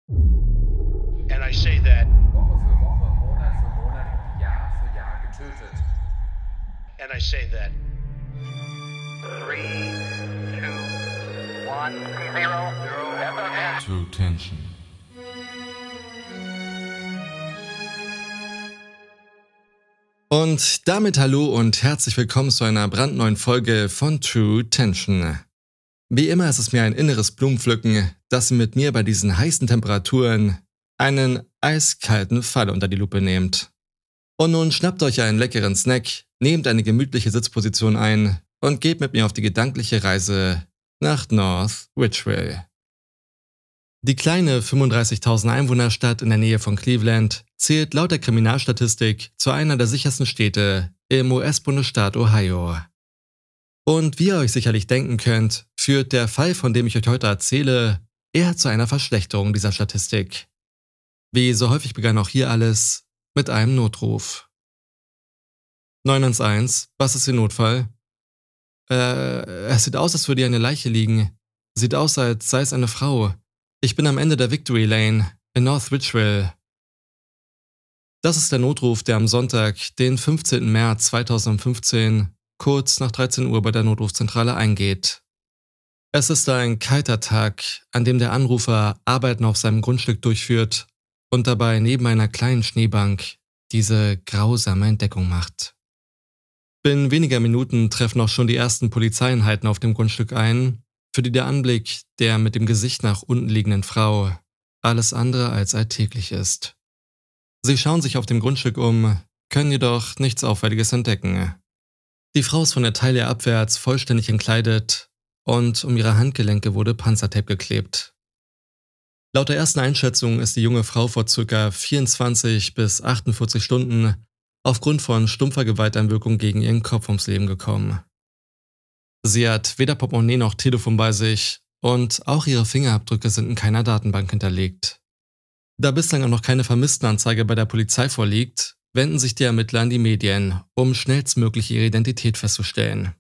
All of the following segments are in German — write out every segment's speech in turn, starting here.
And I say that, Woche für Woche, Monat für Monat und Jahr für Jahr getötet. and I say that. 3, 2, 1, 0. True Tension. Und damit hallo und herzlich willkommen zu einer brandneuen Folge von True Tension. Wie immer ist es mir ein inneres Blumenpflücken, dass ihr mit mir bei diesen heißen Temperaturen einen eiskalten Fall unter die Lupe nehmt. Und nun schnappt euch einen leckeren Snack, nehmt eine gemütliche Sitzposition ein und geht mit mir auf die gedankliche Reise nach North Ridgeville. Die kleine 35.000 Einwohnerstadt in der Nähe von Cleveland zählt laut der Kriminalstatistik zu einer der sichersten Städte im US-Bundesstaat Ohio. Und wie ihr euch sicherlich denken könnt, führt der Fall, von dem ich euch heute erzähle, eher zu einer Verschlechterung dieser Statistik. Wie so häufig begann auch hier alles mit einem Notruf. 911, was ist Ihr Notfall? Es sieht aus, als würde hier eine Leiche liegen. Sieht aus, als sei es eine Frau. Ich bin am Ende der Victory Lane in North Ridgeville. Das ist der Notruf, der am Sonntag, den 15. März 2015, kurz nach 13 Uhr bei der Notrufzentrale eingeht. Es ist ein kalter Tag, an dem der Anrufer Arbeiten auf seinem Grundstück durchführt und dabei neben einer kleinen Schneebank diese grausame Entdeckung macht. Binnen weniger Minuten treffen auch schon die ersten Polizeieinheiten auf dem Grundstück ein, für die der Anblick der mit dem Gesicht nach unten liegenden Frau alles andere als alltäglich ist. Sie schauen sich auf dem Grundstück um, können jedoch nichts Auffälliges entdecken. Die Frau ist von der Taille abwärts vollständig entkleidet und um ihre Handgelenke wurde Panzertape geklebt. Laut der ersten Einschätzung ist die junge Frau vor ca. 24 bis 48 Stunden aufgrund von stumpfer Gewalteinwirkung gegen ihren Kopf ums Leben gekommen. Sie hat weder Portemonnaie noch Telefon bei sich und auch ihre Fingerabdrücke sind in keiner Datenbank hinterlegt. Da bislang auch noch keine Vermisstenanzeige bei der Polizei vorliegt, wenden sich die Ermittler an die Medien, um schnellstmöglich ihre Identität festzustellen.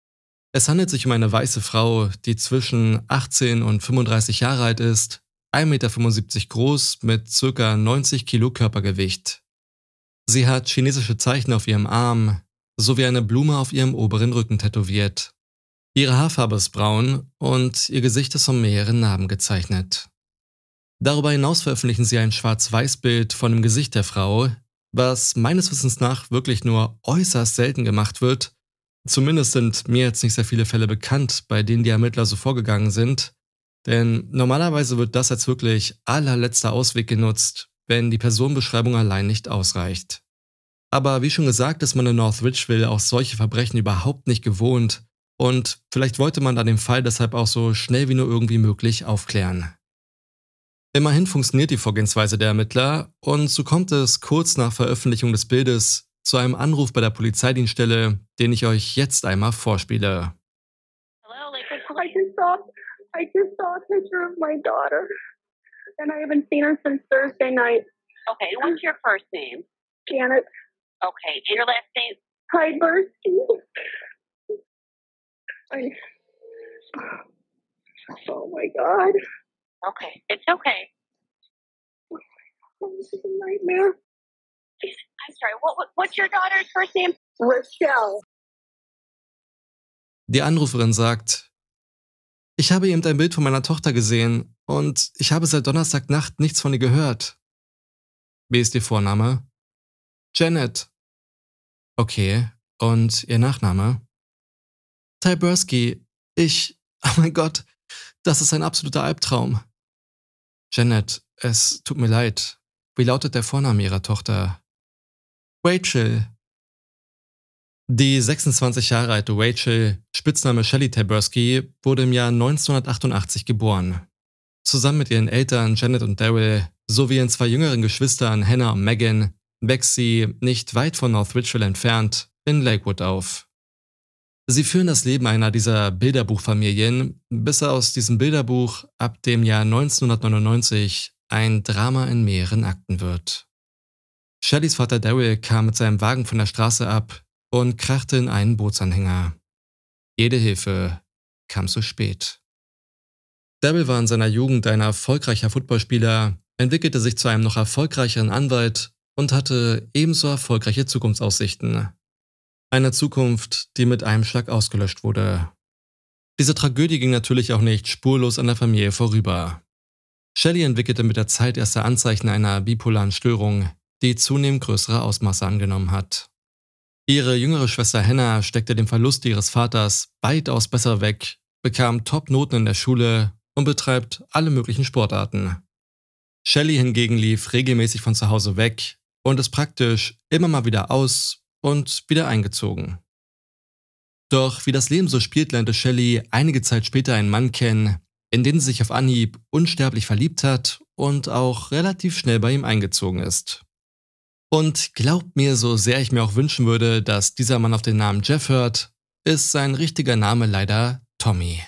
Es handelt sich um eine weiße Frau, die zwischen 18 und 35 Jahre alt ist, 1,75 Meter groß mit ca. 90 Kilo Körpergewicht. Sie hat chinesische Zeichen auf ihrem Arm sowie eine Blume auf ihrem oberen Rücken tätowiert. Ihre Haarfarbe ist braun und ihr Gesicht ist von mehreren Narben gezeichnet. Darüber hinaus veröffentlichen sie ein Schwarz-Weiß-Bild von dem Gesicht der Frau, was meines Wissens nach wirklich nur äußerst selten gemacht wird. Zumindest sind mir jetzt nicht sehr viele Fälle bekannt, bei denen die Ermittler so vorgegangen sind, denn normalerweise wird das als wirklich allerletzter Ausweg genutzt, wenn die Personenbeschreibung allein nicht ausreicht. Aber wie schon gesagt, ist man in North Ridgeville auch solche Verbrechen überhaupt nicht gewohnt und vielleicht wollte man dann den Fall deshalb auch so schnell wie nur irgendwie möglich aufklären. Immerhin funktioniert die Vorgehensweise der Ermittler und so kommt es kurz nach Veröffentlichung des Bildes zu einem Anruf bei der Polizeidienststelle, den ich euch jetzt einmal vorspiele. Hello, Lakewood I just saw a picture of my daughter, and I haven't seen her since Thursday night. Okay, what's your first name? Janet Okay, and your last name? Hydebursky. Oh my God. Okay, it's okay. Oh, this is a nightmare. I'm sorry, what's your daughter's first name? Rochelle. Die Anruferin sagt: Ich habe eben ein Bild von meiner Tochter gesehen und ich habe seit Donnerstagnacht nichts von ihr gehört. Wie ist Ihr Vorname? Janet. Okay, und Ihr Nachname? Tyburski. Oh mein Gott, das ist ein absoluter Albtraum. Janet, es tut mir leid. Wie lautet der Vorname Ihrer Tochter? Rachel. Die 26 Jahre alte Rachel, Spitzname Shelley Tyburski, wurde im Jahr 1988 geboren. Zusammen mit ihren Eltern Janet und Daryl sowie ihren zwei jüngeren Geschwistern Hannah und Megan wächst sie nicht weit von North Ridgeville entfernt in Lakewood auf. Sie führen das Leben einer dieser Bilderbuchfamilien, bis aus diesem Bilderbuch ab dem Jahr 1999 ein Drama in mehreren Akten wird. Shelleys Vater Daryl kam mit seinem Wagen von der Straße ab und krachte in einen Bootsanhänger. Jede Hilfe kam zu spät. Daryl war in seiner Jugend ein erfolgreicher Footballspieler, entwickelte sich zu einem noch erfolgreicheren Anwalt und hatte ebenso erfolgreiche Zukunftsaussichten. Eine Zukunft, die mit einem Schlag ausgelöscht wurde. Diese Tragödie ging natürlich auch nicht spurlos an der Familie vorüber. Shelley entwickelte mit der Zeit erste Anzeichen einer bipolaren Störung, die zunehmend größere Ausmaße angenommen hat. Ihre jüngere Schwester Hannah steckte den Verlust ihres Vaters weitaus besser weg, bekam Top-Noten in der Schule und betreibt alle möglichen Sportarten. Shelley hingegen lief regelmäßig von zu Hause weg und ist praktisch immer mal wieder aus und wieder eingezogen. Doch wie das Leben so spielt, lernte Shelley einige Zeit später einen Mann kennen, in den sie sich auf Anhieb unsterblich verliebt hat und auch relativ schnell bei ihm eingezogen ist. Und glaubt mir, so sehr ich mir auch wünschen würde, dass dieser Mann auf den Namen Jeff hört, ist sein richtiger Name leider Tommy.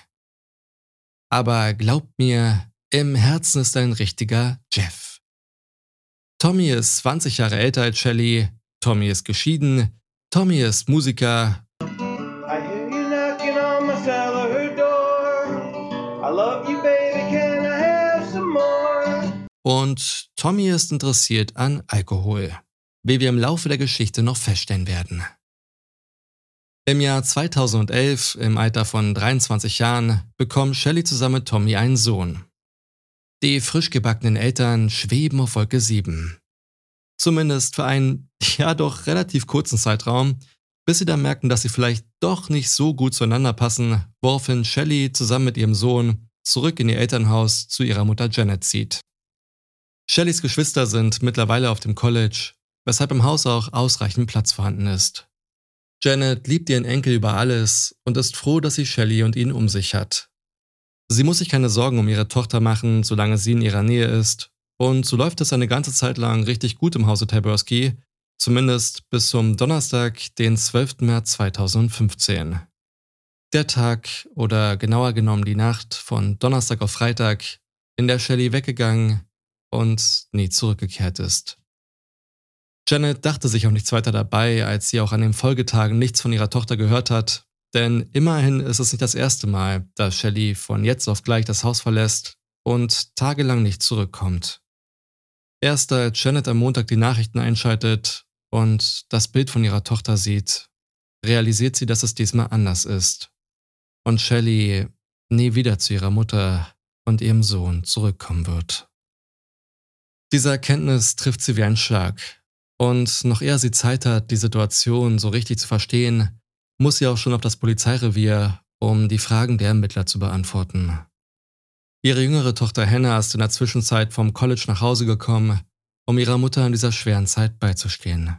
Aber glaubt mir, im Herzen ist ein richtiger Jeff. Tommy ist 20 Jahre älter als Shelley, Tommy ist geschieden, Tommy ist Musiker. I hear you knocking on my cellar door. I love you, baby, can I have some more? Und Tommy ist interessiert an Alkohol, wie wir im Laufe der Geschichte noch feststellen werden. Im Jahr 2011, im Alter von 23 Jahren, bekommt Shelley zusammen mit Tommy einen Sohn. Die frisch gebackenen Eltern schweben auf Wolke 7. Zumindest für einen, ja doch relativ kurzen Zeitraum, bis sie dann merken, dass sie vielleicht doch nicht so gut zueinander passen, woraufhin Shelley zusammen mit ihrem Sohn zurück in ihr Elternhaus zu ihrer Mutter Janet zieht. Shelleys Geschwister sind mittlerweile auf dem College, weshalb im Haus auch ausreichend Platz vorhanden ist. Janet liebt ihren Enkel über alles und ist froh, dass sie Shelley und ihn um sich hat. Sie muss sich keine Sorgen um ihre Tochter machen, solange sie in ihrer Nähe ist, und so läuft es eine ganze Zeit lang richtig gut im Hause Taberski, zumindest bis zum Donnerstag, den 12. März 2015. Der Tag, oder genauer genommen die Nacht von Donnerstag auf Freitag, in der Shelley weggegangen und nie zurückgekehrt ist. Janet dachte sich auch nichts weiter dabei, als sie auch an den Folgetagen nichts von ihrer Tochter gehört hat, denn immerhin ist es nicht das erste Mal, dass Shelley von jetzt auf gleich das Haus verlässt und tagelang nicht zurückkommt. Erst als Janet am Montag die Nachrichten einschaltet und das Bild von ihrer Tochter sieht, realisiert sie, dass es diesmal anders ist und Shelley nie wieder zu ihrer Mutter und ihrem Sohn zurückkommen wird. Diese Erkenntnis trifft sie wie ein Schlag. Und noch ehe sie Zeit hat, die Situation so richtig zu verstehen, muss sie auch schon auf das Polizeirevier, um die Fragen der Ermittler zu beantworten. Ihre jüngere Tochter Hannah ist in der Zwischenzeit vom College nach Hause gekommen, um ihrer Mutter in dieser schweren Zeit beizustehen.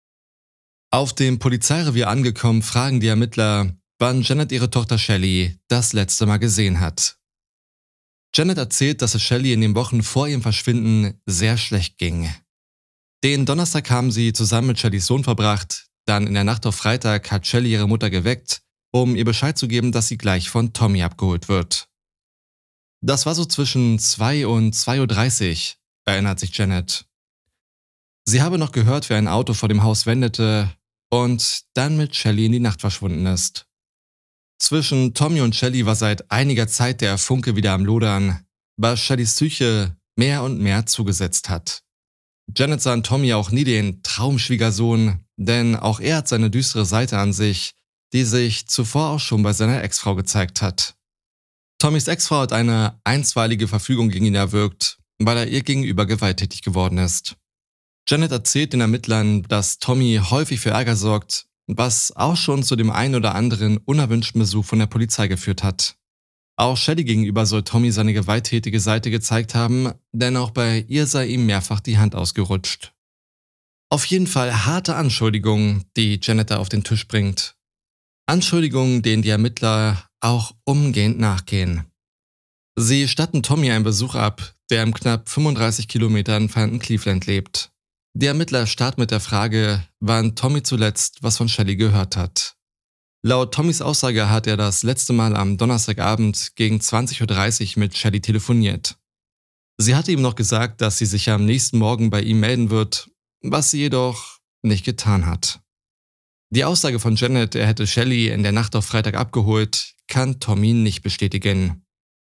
Auf dem Polizeirevier angekommen, fragen die Ermittler, wann Janet ihre Tochter Shelley das letzte Mal gesehen hat. Janet erzählt, dass es Shelley in den Wochen vor ihrem Verschwinden sehr schlecht ging. Den Donnerstag haben sie zusammen mit Shelleys Sohn verbracht, dann in der Nacht auf Freitag hat Shelley ihre Mutter geweckt, um ihr Bescheid zu geben, dass sie gleich von Tommy abgeholt wird. Das war so zwischen 2 und 2:30 Uhr, erinnert sich Janet. Sie habe noch gehört, wie ein Auto vor dem Haus wendete und dann mit Shelley in die Nacht verschwunden ist. Zwischen Tommy und Shelley war seit einiger Zeit der Funke wieder am Lodern, was Shelleys Psyche mehr und mehr zugesetzt hat. Janet sah in Tommy auch nie den Traumschwiegersohn, denn auch er hat seine düstere Seite an sich, die sich zuvor auch schon bei seiner Ex-Frau gezeigt hat. Tommys Ex-Frau hat eine einstweilige Verfügung gegen ihn erwirkt, weil er ihr gegenüber gewalttätig geworden ist. Janet erzählt den Ermittlern, dass Tommy häufig für Ärger sorgt, was auch schon zu dem einen oder anderen unerwünschten Besuch von der Polizei geführt hat. Auch Shelley gegenüber soll Tommy seine gewalttätige Seite gezeigt haben, denn auch bei ihr sei ihm mehrfach die Hand ausgerutscht. Auf jeden Fall harte Anschuldigungen, die Janet da auf den Tisch bringt. Anschuldigungen, denen die Ermittler auch umgehend nachgehen. Sie statten Tommy einen Besuch ab, der im knapp 35 Kilometer entfernten Cleveland lebt. Die Ermittler starten mit der Frage, wann Tommy zuletzt was von Shelley gehört hat. Laut Tommys Aussage hat er das letzte Mal am Donnerstagabend gegen 20:30 Uhr mit Shelley telefoniert. Sie hatte ihm noch gesagt, dass sie sich am nächsten Morgen bei ihm melden wird, was sie jedoch nicht getan hat. Die Aussage von Janet, er hätte Shelley in der Nacht auf Freitag abgeholt, kann Tommy nicht bestätigen.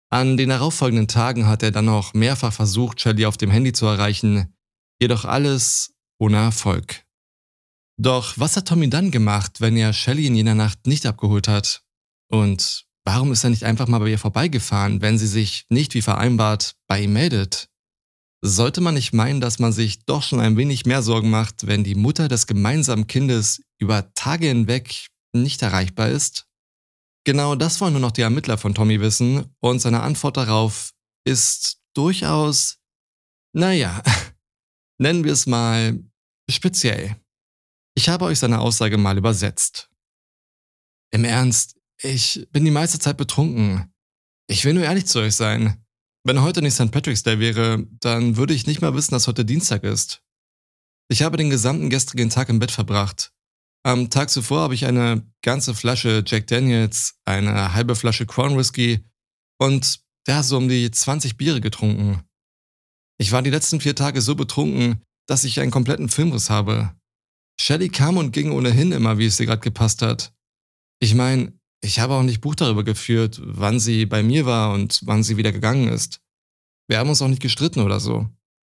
An den darauffolgenden Tagen hat er dann auch mehrfach versucht, Shelley auf dem Handy zu erreichen, jedoch alles ohne Erfolg. Doch was hat Tommy dann gemacht, wenn er Shelley in jener Nacht nicht abgeholt hat? Und warum ist er nicht einfach mal bei ihr vorbeigefahren, wenn sie sich nicht wie vereinbart bei ihm meldet? Sollte man nicht meinen, dass man sich doch schon ein wenig mehr Sorgen macht, wenn die Mutter des gemeinsamen Kindes über Tage hinweg nicht erreichbar ist? Genau das wollen nur noch die Ermittler von Tommy wissen und seine Antwort darauf ist durchaus, naja, nennen wir es mal speziell. Ich habe euch seine Aussage mal übersetzt. Im Ernst, ich bin die meiste Zeit betrunken. Ich will nur ehrlich zu euch sein. Wenn heute nicht St. Patrick's Day wäre, dann würde ich nicht mal wissen, dass heute Dienstag ist. Ich habe den gesamten gestrigen Tag im Bett verbracht. Am Tag zuvor habe ich eine ganze Flasche Jack Daniels, eine halbe Flasche Crown Whisky und so um die 20 Biere getrunken. Ich war die letzten 4 Tage so betrunken, dass ich einen kompletten Filmriss habe. Shelley kam und ging ohnehin immer, wie es ihr gerade gepasst hat. Ich meine, ich habe auch nicht Buch darüber geführt, wann sie bei mir war und wann sie wieder gegangen ist. Wir haben uns auch nicht gestritten oder so.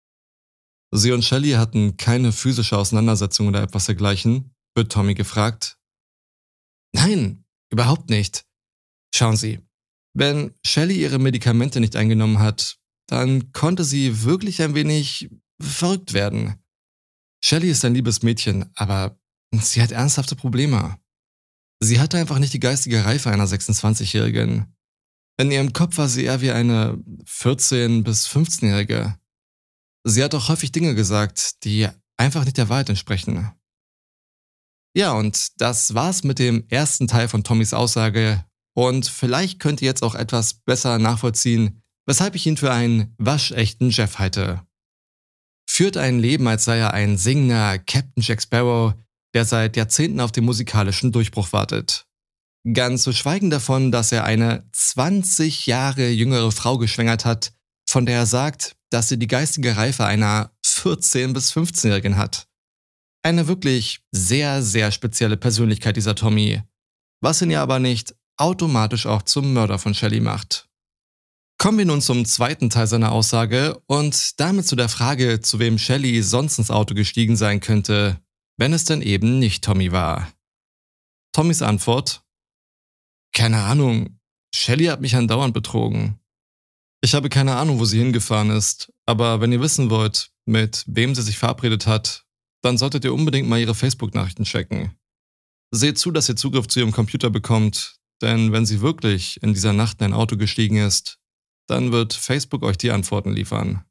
Sie und Shelley hatten keine physische Auseinandersetzung oder etwas dergleichen, wird Tommy gefragt. Nein, überhaupt nicht. Schauen Sie, wenn Shelley ihre Medikamente nicht eingenommen hat, dann konnte sie wirklich ein wenig verrückt werden. Shelley ist ein liebes Mädchen, aber sie hat ernsthafte Probleme. Sie hatte einfach nicht die geistige Reife einer 26-Jährigen. In ihrem Kopf war sie eher wie eine 14- bis 15-Jährige. Sie hat auch häufig Dinge gesagt, die einfach nicht der Wahrheit entsprechen. Ja, und das war's mit dem ersten Teil von Tommys Aussage und vielleicht könnt ihr jetzt auch etwas besser nachvollziehen, weshalb ich ihn für einen waschechten Jeff halte. Führt ein Leben, als sei er ein singender Captain Jack Sparrow, der seit Jahrzehnten auf den musikalischen Durchbruch wartet. Ganz zu schweigen davon, dass er eine 20 Jahre jüngere Frau geschwängert hat, von der er sagt, dass sie die geistige Reife einer 14- bis 15-Jährigen hat. Eine wirklich sehr, sehr spezielle Persönlichkeit dieser Tommy, was ihn ja aber nicht automatisch auch zum Mörder von Shelley macht. Kommen wir nun zum zweiten Teil seiner Aussage und damit zu der Frage, zu wem Shelley sonst ins Auto gestiegen sein könnte, wenn es denn eben nicht Tommy war. Tommys Antwort: Keine Ahnung, Shelley hat mich andauernd betrogen. Ich habe keine Ahnung, wo sie hingefahren ist, aber wenn ihr wissen wollt, mit wem sie sich verabredet hat, dann solltet ihr unbedingt mal ihre Facebook-Nachrichten checken. Seht zu, dass ihr Zugriff zu ihrem Computer bekommt, denn wenn sie wirklich in dieser Nacht in ein Auto gestiegen ist, dann wird Facebook euch die Antworten liefern.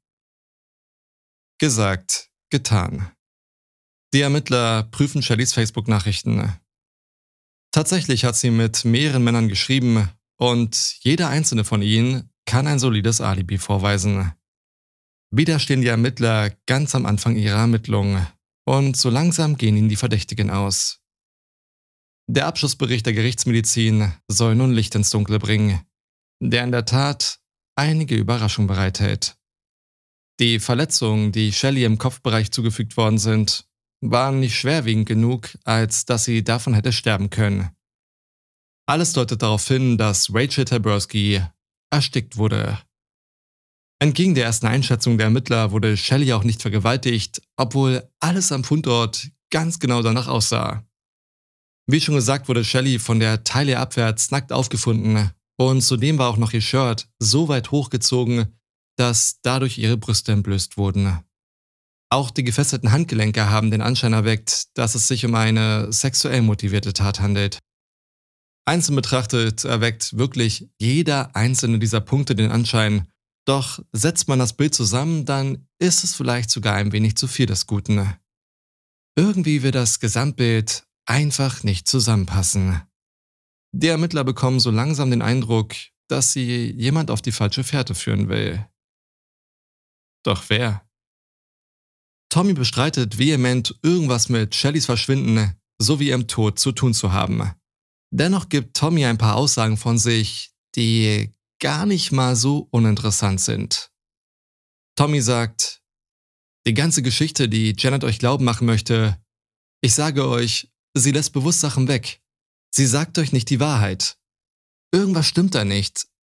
Gesagt, getan. Die Ermittler prüfen Shelleys Facebook-Nachrichten. Tatsächlich hat sie mit mehreren Männern geschrieben und jeder einzelne von ihnen kann ein solides Alibi vorweisen. Wieder stehen die Ermittler ganz am Anfang ihrer Ermittlungen und so langsam gehen ihnen die Verdächtigen aus. Der Abschlussbericht der Gerichtsmedizin soll nun Licht ins Dunkle bringen, der in der Tat einige Überraschungen bereithält. Die Verletzungen, die Shelley im Kopfbereich zugefügt worden sind, waren nicht schwerwiegend genug, als dass sie davon hätte sterben können. Alles deutet darauf hin, dass Rachel Taberski erstickt wurde. Entgegen der ersten Einschätzung der Ermittler wurde Shelley auch nicht vergewaltigt, obwohl alles am Fundort ganz genau danach aussah. Wie schon gesagt, wurde Shelley von der Taille abwärts nackt aufgefunden und zudem war auch noch ihr Shirt so weit hochgezogen, dass dadurch ihre Brüste entblößt wurden. Auch die gefesselten Handgelenke haben den Anschein erweckt, dass es sich um eine sexuell motivierte Tat handelt. Einzeln betrachtet erweckt wirklich jeder einzelne dieser Punkte den Anschein, doch setzt man das Bild zusammen, dann ist es vielleicht sogar ein wenig zu viel des Guten. Irgendwie wird das Gesamtbild einfach nicht zusammenpassen. Die Ermittler bekommen so langsam den Eindruck, dass sie jemand auf die falsche Fährte führen will. Doch wer? Tommy bestreitet vehement, irgendwas mit Shelleys Verschwinden sowie ihrem Tod zu tun zu haben. Dennoch gibt Tommy ein paar Aussagen von sich, die gar nicht mal so uninteressant sind. Tommy sagt: Die ganze Geschichte, die Janet euch glauben machen möchte, ich sage euch, sie lässt bewusst Sachen weg. Sie sagt euch nicht die Wahrheit. Irgendwas stimmt da nicht,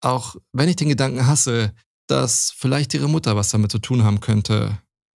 Auch wenn ich den Gedanken hasse, dass vielleicht ihre Mutter was damit zu tun haben könnte.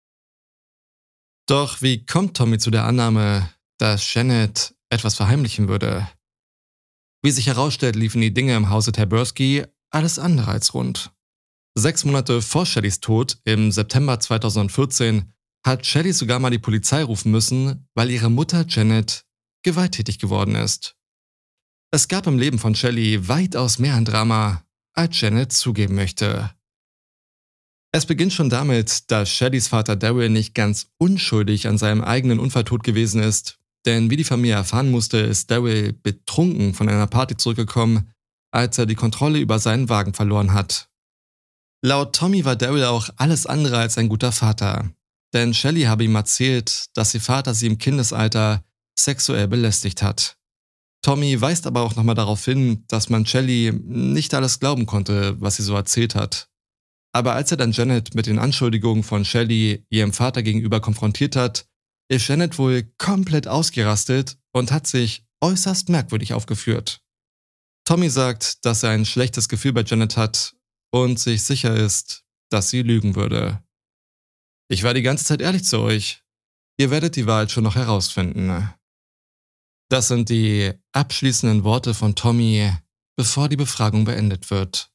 Doch wie kommt Tommy zu der Annahme, dass Janet etwas verheimlichen würde? Wie sich herausstellt, liefen die Dinge im Hause Taberski alles andere als rund. 6 Monate vor Shellys Tod, im September 2014, hat Shelly sogar mal die Polizei rufen müssen, weil ihre Mutter Janet gewalttätig geworden ist. Es gab im Leben von Shelly weitaus mehr an Drama, als Janet zugeben möchte. Es beginnt schon damit, dass Shellys Vater Daryl nicht ganz unschuldig an seinem eigenen Unfalltod gewesen ist, denn wie die Familie erfahren musste, ist Daryl betrunken von einer Party zurückgekommen, als er die Kontrolle über seinen Wagen verloren hat. Laut Tommy war Daryl auch alles andere als ein guter Vater, denn Shelly habe ihm erzählt, dass ihr Vater sie im Kindesalter sexuell belästigt hat. Tommy weist aber auch nochmal darauf hin, dass man Shelly nicht alles glauben konnte, was sie so erzählt hat. Aber als er dann Janet mit den Anschuldigungen von Shelly ihrem Vater gegenüber konfrontiert hat, ist Janet wohl komplett ausgerastet und hat sich äußerst merkwürdig aufgeführt. Tommy sagt, dass er ein schlechtes Gefühl bei Janet hat und sich sicher ist, dass sie lügen würde. Ich war die ganze Zeit ehrlich zu euch. Ihr werdet die Wahrheit schon noch herausfinden. Das sind die abschließenden Worte von Tommy, bevor die Befragung beendet wird.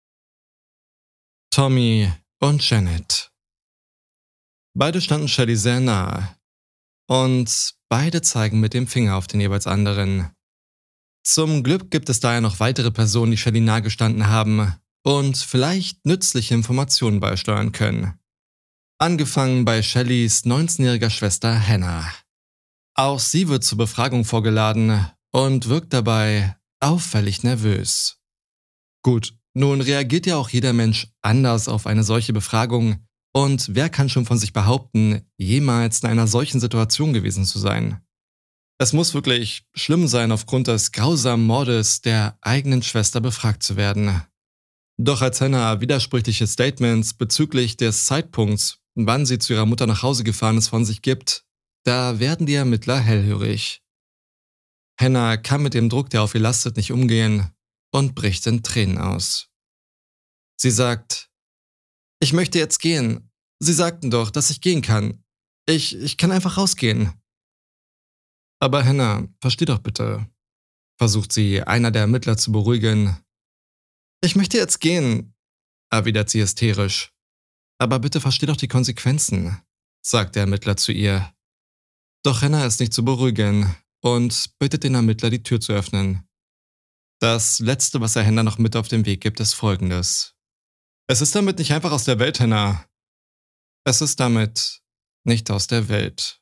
Tommy und Janet. Beide standen Shelly sehr nahe. Und beide zeigen mit dem Finger auf den jeweils anderen. Zum Glück gibt es daher noch weitere Personen, die Shelly nahegestanden haben und vielleicht nützliche Informationen beisteuern können. Angefangen bei Shellys 19-jähriger Schwester Hannah. Auch sie wird zur Befragung vorgeladen und wirkt dabei auffällig nervös. Gut, nun reagiert ja auch jeder Mensch anders auf eine solche Befragung und wer kann schon von sich behaupten, jemals in einer solchen Situation gewesen zu sein? Es muss wirklich schlimm sein, aufgrund des grausamen Mordes der eigenen Schwester befragt zu werden. Doch als Hannah widersprüchliche Statements bezüglich des Zeitpunkts, wann sie zu ihrer Mutter nach Hause gefahren ist, von sich gibt, da werden die Ermittler hellhörig. Hannah kann mit dem Druck, der auf ihr lastet, nicht umgehen und bricht in Tränen aus. Sie sagt, ich möchte jetzt gehen. Sie sagten doch, dass ich gehen kann. Ich kann einfach rausgehen. Aber Hannah, versteh doch bitte, versucht sie einer der Ermittler zu beruhigen. Ich möchte jetzt gehen, erwidert sie hysterisch. Aber bitte versteh doch die Konsequenzen, sagt der Ermittler zu ihr. Doch Hannah ist nicht zu beruhigen und bittet den Ermittler, die Tür zu öffnen. Das Letzte, was er Hannah noch mit auf den Weg gibt, ist Folgendes. Es ist damit nicht einfach aus der Welt, Hannah. Es ist damit nicht aus der Welt.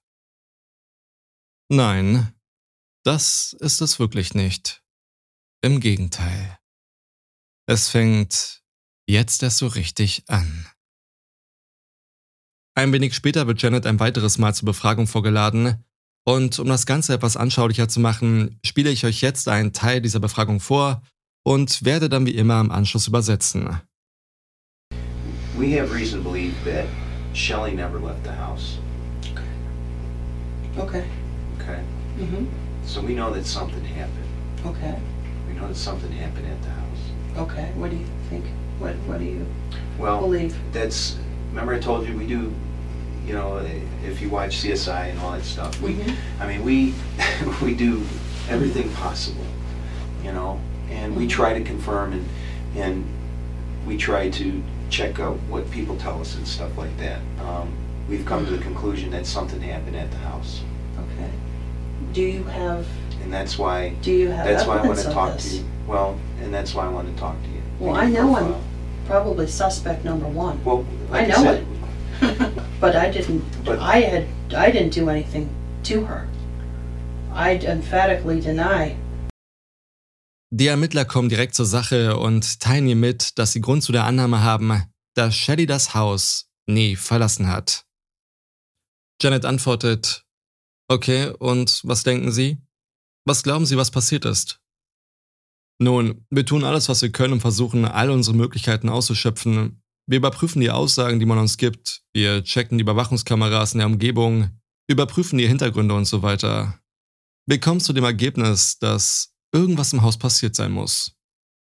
Nein, das ist es wirklich nicht. Im Gegenteil. Es fängt jetzt erst so richtig an. Ein wenig später wird Janet ein weiteres Mal zur Befragung vorgeladen und um das Ganze etwas anschaulicher zu machen, spiele ich euch jetzt einen Teil dieser Befragung vor und werde dann wie immer im Anschluss übersetzen. We have reason to believe that Shelley never left the house. Okay. Okay? Mhm. So we know that something happened. Okay. We know that something happened at the house. Okay. What do you think? What do you Well, believe? that's, remember I told you we do, you know, if you watch CSI and all that stuff, we, Mhm. I mean, we, we do everything possible, you know, and we Mhm. try to confirm and we try to check out what people tell us and stuff like that. We've come to the conclusion that something happened at the house, Okay. Do you have and that's why evidence I want to of talk this? to you. Well, and that's why I want to talk to you. Well, I know I'm probably suspect number one. Well, I like know said, But I didn't. But- I didn't do anything to her. I emphatically deny. Die Ermittler kommen direkt zur Sache und teilen ihr mit, dass sie Grund zu der Annahme haben, dass Shelly das Haus nie verlassen hat. Janet antwortet, okay, und was denken Sie? Was glauben Sie, was passiert ist? Nun, wir tun alles, was wir können und versuchen, all unsere Möglichkeiten auszuschöpfen. Wir überprüfen die Aussagen, die man uns gibt. Wir checken die Überwachungskameras in der Umgebung, überprüfen die Hintergründe und so weiter. Wir kommen zu dem Ergebnis, dass irgendwas im Haus passiert sein muss.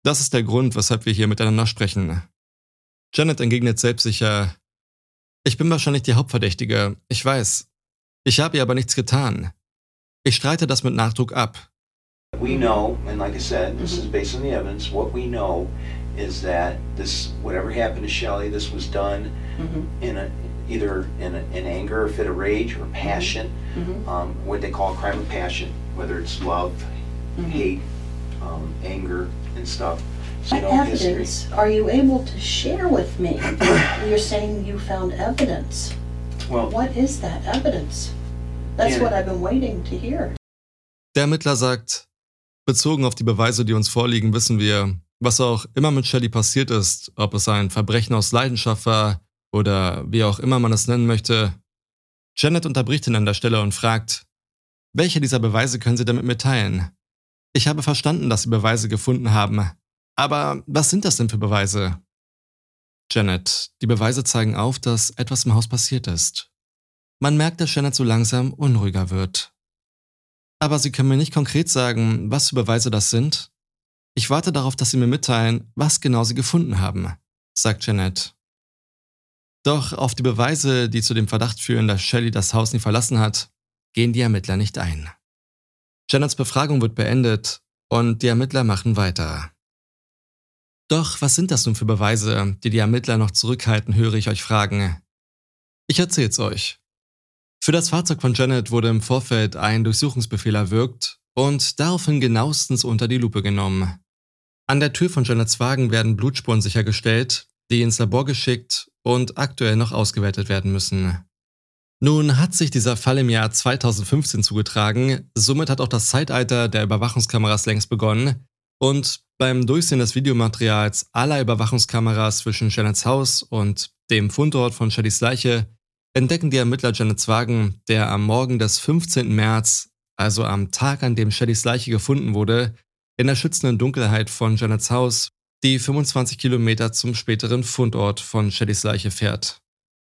Das ist der Grund, weshalb wir hier miteinander sprechen. Janet entgegnet selbstsicher, ich bin wahrscheinlich die Hauptverdächtige, ich weiß. Ich habe ihr aber nichts getan. Ich streite das mit Nachdruck ab. We know, and like I said, this is based on the evidence, what we know is that this, whatever happened to Shelley, this was done either in anger, a fit of rage, or passion, what they call a crime of passion, whether it's love, hate, anger, and stuff. So, What evidence are you able to share with me? You're saying you found evidence. Well, What is that evidence? That's Yeah. what I've been waiting to hear. Der Ermittler sagt, bezogen auf die Beweise, die uns vorliegen, wissen wir, was auch immer mit Shelley passiert ist, ob es ein Verbrechen aus Leidenschaft war oder wie auch immer man es nennen möchte. Janet unterbricht ihn an der Stelle und fragt, welche dieser Beweise können Sie damit mitteilen? Ich habe verstanden, dass Sie Beweise gefunden haben. Aber was sind das denn für Beweise? Janet, die Beweise zeigen auf, dass etwas im Haus passiert ist. Man merkt, dass Janet so langsam unruhiger wird. Aber Sie können mir nicht konkret sagen, was für Beweise das sind? Ich warte darauf, dass Sie mir mitteilen, was genau Sie gefunden haben, sagt Janet. Doch auf die Beweise, die zu dem Verdacht führen, dass Shelley das Haus nie verlassen hat, gehen die Ermittler nicht ein. Janets Befragung wird beendet und die Ermittler machen weiter. Doch was sind das nun für Beweise, die die Ermittler noch zurückhalten, höre ich euch fragen. Ich erzähl's euch. Für das Fahrzeug von Janet wurde im Vorfeld ein Durchsuchungsbefehl erwirkt und daraufhin genauestens unter die Lupe genommen. An der Tür von Janets Wagen werden Blutspuren sichergestellt, die ins Labor geschickt und aktuell noch ausgewertet werden müssen. Nun hat sich dieser Fall im Jahr 2015 zugetragen, somit hat auch das Zeitalter der Überwachungskameras längst begonnen und beim Durchsehen des Videomaterials aller Überwachungskameras zwischen Janets Haus und dem Fundort von Shelleys Leiche entdecken die Ermittler Janets Wagen, der am Morgen des 15. März, also am Tag, an dem Shelleys Leiche gefunden wurde, in der schützenden Dunkelheit von Janets Haus, die 25 Kilometer zum späteren Fundort von Shelleys Leiche fährt.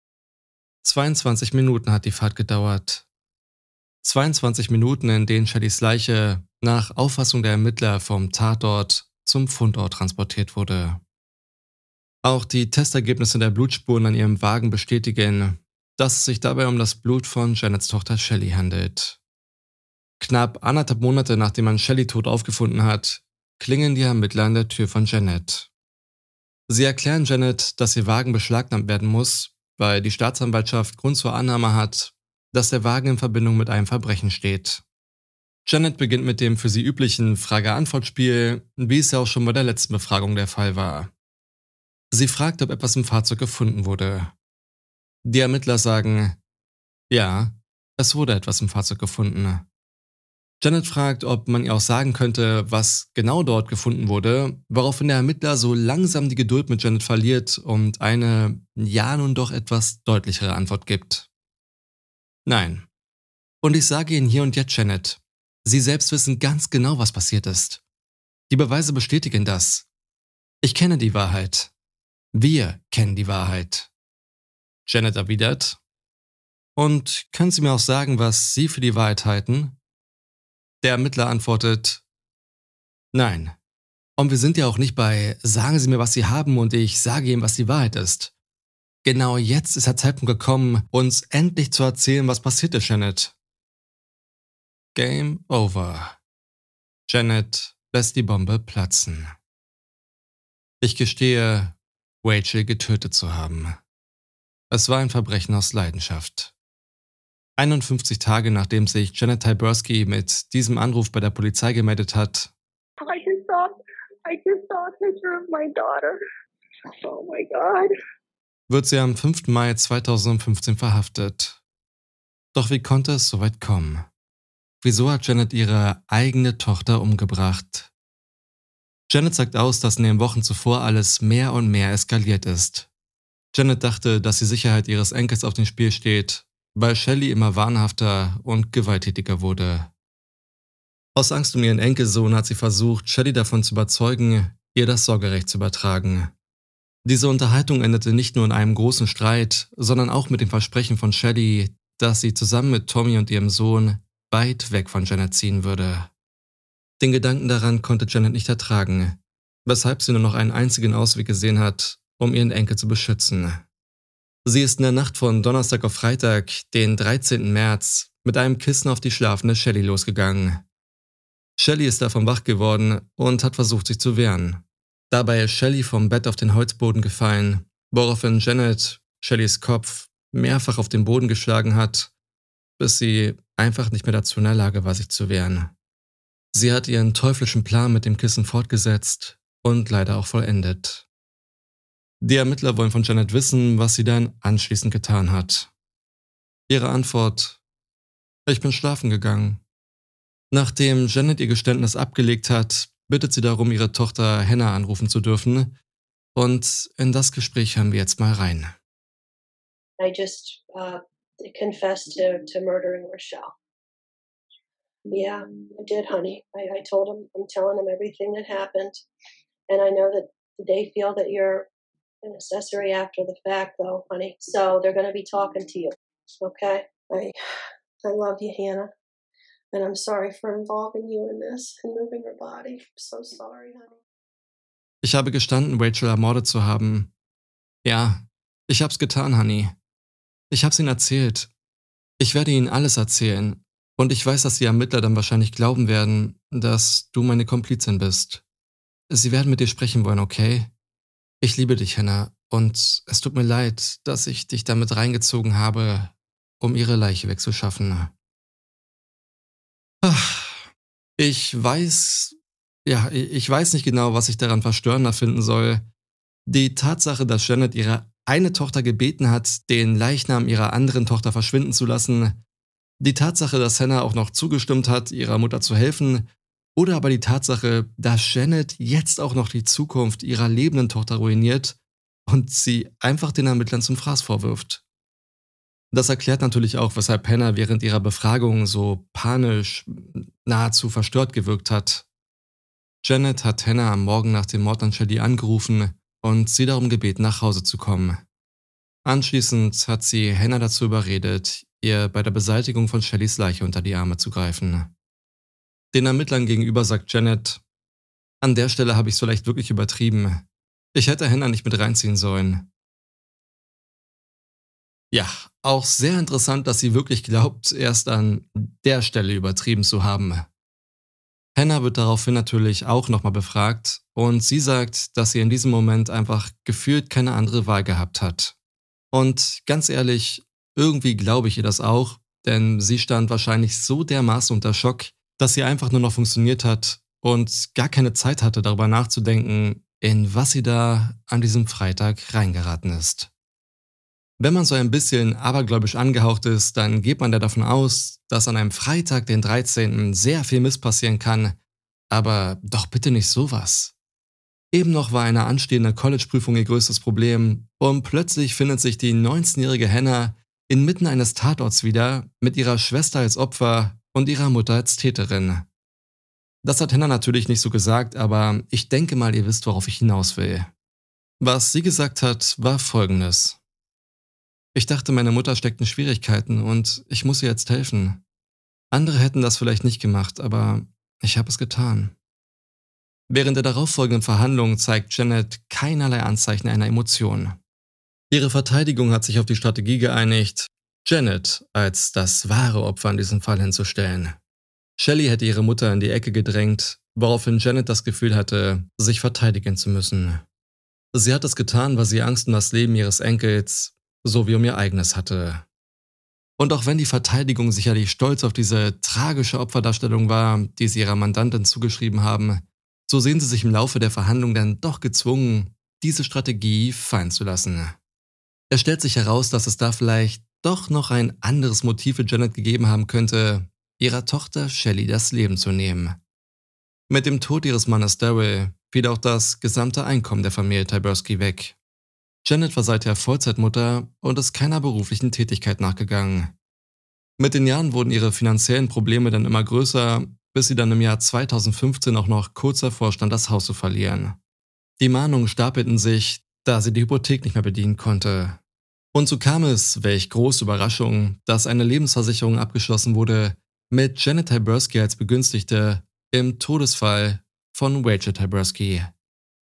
22 Minuten hat die Fahrt gedauert. 22 Minuten, in denen Shelleys Leiche nach Auffassung der Ermittler vom Tatort zum Fundort transportiert wurde. Auch die Testergebnisse der Blutspuren an ihrem Wagen bestätigen, dass es sich dabei um das Blut von Janets Tochter Shelley handelt. Knapp 1,5 Monate nachdem man Shelley tot aufgefunden hat, klingeln die Ermittler an der Tür von Janet. Sie erklären Janet, dass ihr Wagen beschlagnahmt werden muss, weil die Staatsanwaltschaft Grund zur Annahme hat, dass der Wagen in Verbindung mit einem Verbrechen steht. Janet beginnt mit dem für sie üblichen Frage-Antwort-Spiel, wie es ja auch schon bei der letzten Befragung der Fall war. Sie fragt, ob etwas im Fahrzeug gefunden wurde. Die Ermittler sagen, ja, es wurde etwas im Fahrzeug gefunden. Janet fragt, ob man ihr auch sagen könnte, was genau dort gefunden wurde, woraufhin der Ermittler so langsam die Geduld mit Janet verliert und eine, ja nun doch etwas deutlichere Antwort gibt. Nein. Und ich sage Ihnen hier und jetzt, Janet, Sie selbst wissen ganz genau, was passiert ist. Die Beweise bestätigen das. Ich kenne die Wahrheit. Wir kennen die Wahrheit. Janet erwidert, und können Sie mir auch sagen, was Sie für die Wahrheit halten? Der Ermittler antwortet, nein. Und wir sind ja auch nicht bei, sagen Sie mir, was Sie haben und ich sage Ihnen, was die Wahrheit ist. Genau jetzt ist der Zeitpunkt gekommen, uns endlich zu erzählen, was passiert ist, Janet. Game over. Janet lässt die Bombe platzen. Ich gestehe, Rachel getötet zu haben. Es war ein Verbrechen aus Leidenschaft. 51 Tage nachdem sich Janet Tyburski mit diesem Anruf bei der Polizei gemeldet hat, I just saw a picture of my daughter. Oh my God. wird sie am 5. Mai 2015 verhaftet. Doch wie konnte es so weit kommen? Wieso hat Janet ihre eigene Tochter umgebracht? Janet sagt aus, dass in den Wochen zuvor alles mehr und mehr eskaliert ist. Janet dachte, dass die Sicherheit ihres Enkels auf dem Spiel steht, weil Shelley immer wahnhafter und gewalttätiger wurde. Aus Angst um ihren Enkelsohn hat sie versucht, Shelley davon zu überzeugen, ihr das Sorgerecht zu übertragen. Diese Unterhaltung endete nicht nur in einem großen Streit, sondern auch mit dem Versprechen von Shelley, dass sie zusammen mit Tommy und ihrem Sohn weit weg von Janet ziehen würde. Den Gedanken daran konnte Janet nicht ertragen. weshalb sie nur noch einen einzigen Ausweg gesehen hat, um ihren Enkel zu beschützen. Sie ist in der Nacht von Donnerstag auf Freitag, den 13. März, mit einem Kissen auf die schlafende Shelley losgegangen. Shelley ist davon wach geworden und hat versucht, sich zu wehren. Dabei ist Shelley vom Bett auf den Holzboden gefallen, woraufhin Janet Shelleys Kopf mehrfach auf den Boden geschlagen hat, bis sie einfach nicht mehr dazu in der Lage war, sich zu wehren. Sie hat ihren teuflischen Plan mit dem Kissen fortgesetzt und leider auch vollendet. Die Ermittler wollen von Janet wissen, was sie dann anschließend getan hat. Ihre Antwort: Ich bin schlafen gegangen. Nachdem Janet ihr Geständnis abgelegt hat, bittet sie darum, ihre Tochter Hannah anrufen zu dürfen. Und in das Gespräch hören wir jetzt mal rein. I just confessed to murdering Rochelle. Yeah, I did, honey. I told him, I'm telling him everything that happened. And I know that they feel that you're an accessory after the fact, though, honey. So they're going to be talking to you, okay? I love you, Hannah. And I'm sorry for involving you in this and moving her body. I'm so sorry, honey. Ich habe gestanden, Rachel ermordet zu haben. Ja, ich hab's getan, Honey. Ich hab's ihnen erzählt. Ich werde ihnen alles erzählen. Und ich weiß, dass die Ermittler dann wahrscheinlich glauben werden, dass du meine Komplizin bist. Sie werden mit dir sprechen wollen, okay? Ich liebe dich, Hannah. Und es tut mir leid, dass ich dich damit reingezogen habe, um ihre Leiche wegzuschaffen. Ich weiß nicht genau, was ich daran verstörender finden soll. Die Tatsache, dass Janet ihre eine Tochter gebeten hat, den Leichnam ihrer anderen Tochter verschwinden zu lassen, die Tatsache, dass Hannah auch noch zugestimmt hat, ihrer Mutter zu helfen, oder aber die Tatsache, dass Janet jetzt auch noch die Zukunft ihrer lebenden Tochter ruiniert und sie einfach den Ermittlern zum Fraß vorwirft. Das erklärt natürlich auch, weshalb Hannah während ihrer Befragung so panisch, nahezu verstört gewirkt hat. Janet hat Hannah am Morgen nach dem Mord an Shelley angerufen und sie darum gebeten, nach Hause zu kommen. Anschließend hat sie Hannah dazu überredet, ihr bei der Beseitigung von Shelleys Leiche unter die Arme zu greifen. Den Ermittlern gegenüber sagt Janet: An der Stelle habe ich es vielleicht wirklich übertrieben. Ich hätte Hannah nicht mit reinziehen sollen. Ja, auch sehr interessant, dass sie wirklich glaubt, erst an der Stelle übertrieben zu haben. Hannah wird daraufhin natürlich auch nochmal befragt und sie sagt, dass sie in diesem Moment einfach gefühlt keine andere Wahl gehabt hat. Und ganz ehrlich, irgendwie glaube ich ihr das auch, denn sie stand wahrscheinlich so dermaßen unter Schock, dass sie einfach nur noch funktioniert hat und gar keine Zeit hatte, darüber nachzudenken, in was sie da an diesem Freitag reingeraten ist. Wenn man so ein bisschen abergläubisch angehaucht ist, dann geht man ja davon aus, dass an einem Freitag, den 13. sehr viel Mist passieren kann, aber doch bitte nicht sowas. Eben noch war eine anstehende College-Prüfung ihr größtes Problem und plötzlich findet sich die 19-jährige Hannah inmitten eines Tatorts wieder mit ihrer Schwester als Opfer und ihrer Mutter als Täterin. Das hat Hannah natürlich nicht so gesagt, aber ich denke mal, ihr wisst, worauf ich hinaus will. Was sie gesagt hat, war Folgendes: Ich dachte, meine Mutter steckt in Schwierigkeiten und ich muss ihr jetzt helfen. Andere hätten das vielleicht nicht gemacht, aber ich habe es getan. Während der darauffolgenden Verhandlungen zeigt Janet keinerlei Anzeichen einer Emotion. Ihre Verteidigung hat sich auf die Strategie geeinigt, Janet als das wahre Opfer in diesem Fall hinzustellen. Shelley hätte ihre Mutter in die Ecke gedrängt, woraufhin Janet das Gefühl hatte, sich verteidigen zu müssen. Sie hat es getan, weil sie Angst um das Leben ihres Enkels sowie um ihr eigenes hatte. Und auch wenn die Verteidigung sicherlich stolz auf diese tragische Opferdarstellung war, die sie ihrer Mandantin zugeschrieben haben, so sehen sie sich im Laufe der Verhandlung dann doch gezwungen, diese Strategie fallen zu lassen. Es stellt sich heraus, dass es da vielleicht doch noch ein anderes Motiv für Janet gegeben haben könnte, ihrer Tochter Shelley das Leben zu nehmen. Mit dem Tod ihres Mannes Daryl fiel auch das gesamte Einkommen der Familie Tyburski weg. Janet war seither Vollzeitmutter und ist keiner beruflichen Tätigkeit nachgegangen. Mit den Jahren wurden ihre finanziellen Probleme dann immer größer, bis sie dann im Jahr 2015 auch noch kurz davor stand, das Haus zu verlieren. Die Mahnungen stapelten sich, da sie die Hypothek nicht mehr bedienen konnte. Und so kam es, welch große Überraschung, dass eine Lebensversicherung abgeschlossen wurde, mit Janet Tyburski als Begünstigte im Todesfall von Rachel Tyburski.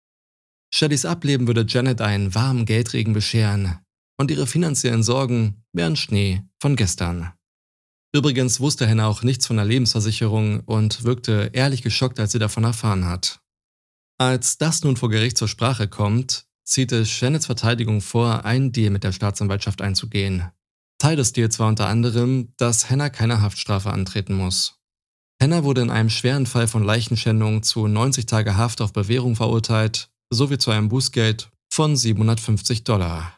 Shellys Ableben würde Janet einen warmen Geldregen bescheren und ihre finanziellen Sorgen wären Schnee von gestern. Übrigens wusste Hannah auch nichts von der Lebensversicherung und wirkte ehrlich geschockt, als sie davon erfahren hat. Als das nun vor Gericht zur Sprache kommt, zieht es Janets Verteidigung vor, einen Deal mit der Staatsanwaltschaft einzugehen. Teil des Deals war unter anderem, dass Hannah keine Haftstrafe antreten muss. Hannah wurde in einem schweren Fall von Leichenschändung zu 90 Tage Haft auf Bewährung verurteilt, sowie zu einem Bußgeld von $750.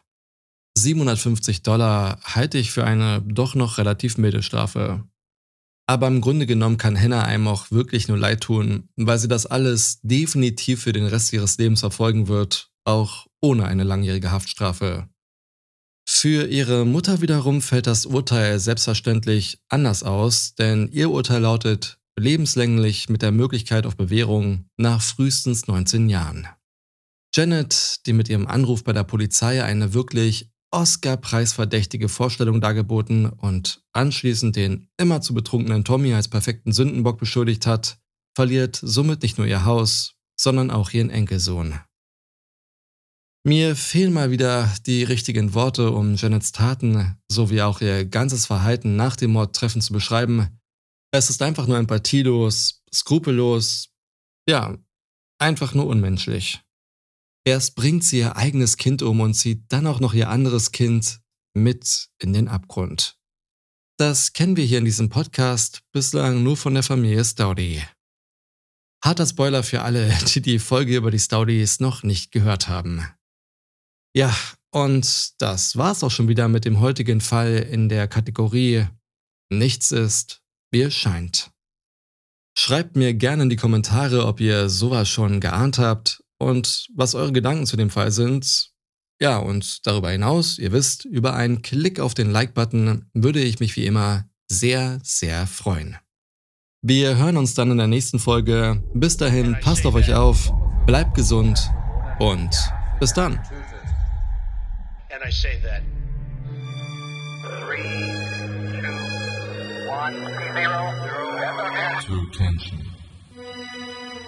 $750 halte ich für eine doch noch relativ milde Strafe. Aber im Grunde genommen kann Hannah einem auch wirklich nur leid tun, weil sie das alles definitiv für den Rest ihres Lebens verfolgen wird, auch ohne eine langjährige Haftstrafe. Für ihre Mutter wiederum fällt das Urteil selbstverständlich anders aus, denn ihr Urteil lautet lebenslänglich mit der Möglichkeit auf Bewährung nach frühestens 19 Jahren. Janet, die mit ihrem Anruf bei der Polizei eine wirklich Oscar-preisverdächtige Vorstellung dargeboten und anschließend den immer zu betrunkenen Tommy als perfekten Sündenbock beschuldigt hat, verliert somit nicht nur ihr Haus, sondern auch ihren Enkelsohn. Mir fehlen mal wieder die richtigen Worte, um Janets Taten sowie auch ihr ganzes Verhalten nach dem Mord treffend zu beschreiben. Es ist einfach nur empathielos, skrupellos, ja, einfach nur unmenschlich. Erst bringt sie ihr eigenes Kind um und zieht dann auch noch ihr anderes Kind mit in den Abgrund. Das kennen wir hier in diesem Podcast bislang nur von der Familie Stoudy. Harter Spoiler für alle, die die Folge über die Stoudys noch nicht gehört haben. Ja, und das war's auch schon wieder mit dem heutigen Fall in der Kategorie Nichts ist, wie es scheint. Schreibt mir gerne in die Kommentare, ob ihr sowas schon geahnt habt und was eure Gedanken zu dem Fall sind. Ja, und darüber hinaus, ihr wisst, über einen Klick auf den Like-Button würde ich mich wie immer sehr, sehr freuen. Wir hören uns dann in der nächsten Folge. Bis dahin, passt auf euch auf, bleibt gesund und bis dann. And I say that. 3, 2, 1, 0, 0, To attention.